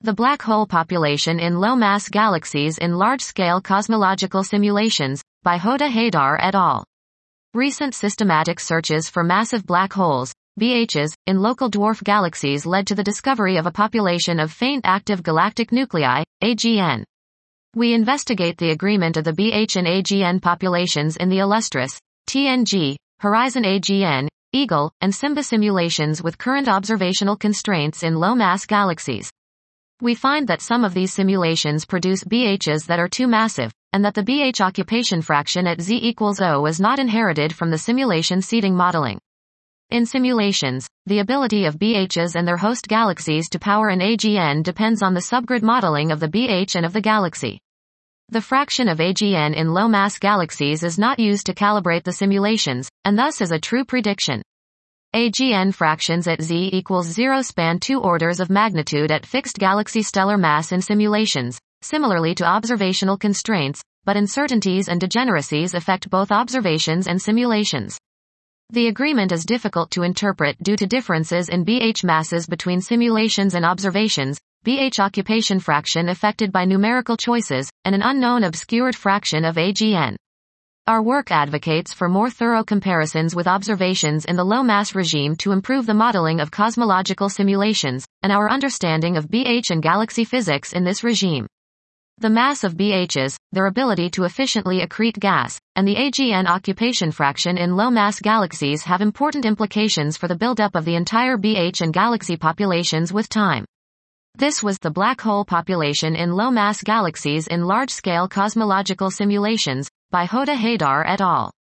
The black hole population in low-mass galaxies in large-scale cosmological simulations, by Hoda Haydar et al. Recent systematic searches for massive black holes, BHs, in local dwarf galaxies led to the discovery of a population of faint active galactic nuclei, AGN. We investigate the agreement of the BH and AGN populations in the Illustris, TNG, Horizon AGN, Eagle, and SIMBA simulations with current observational constraints in low-mass galaxies. We find that some of these simulations produce BHs that are too massive, and that the BH occupation fraction at z=0 is not inherited from the simulation seeding modeling. In simulations, the ability of BHs and their host galaxies to power an AGN depends on the subgrid modeling of the BH and of the galaxy. The fraction of AGN in low-mass galaxies is not used to calibrate the simulations, and thus is a true prediction. AGN fractions at z=0 span 2 orders of magnitude at fixed galaxy stellar mass in simulations, similarly to observational constraints, but uncertainties and degeneracies affect both observations and simulations. The agreement is difficult to interpret due to differences in BH masses between simulations and observations, BH occupation fraction affected by numerical choices, and an unknown obscured fraction of AGN. Our work advocates for more thorough comparisons with observations in the low-mass regime to improve the modeling of cosmological simulations, and our understanding of BH and galaxy physics in this regime. The mass of BHs, their ability to efficiently accrete gas, and the AGN occupation fraction in low-mass galaxies have important implications for the buildup of the entire BH and galaxy populations with time. This was the black hole population in low-mass galaxies in large-scale cosmological simulations, by Hoda Haydar et al.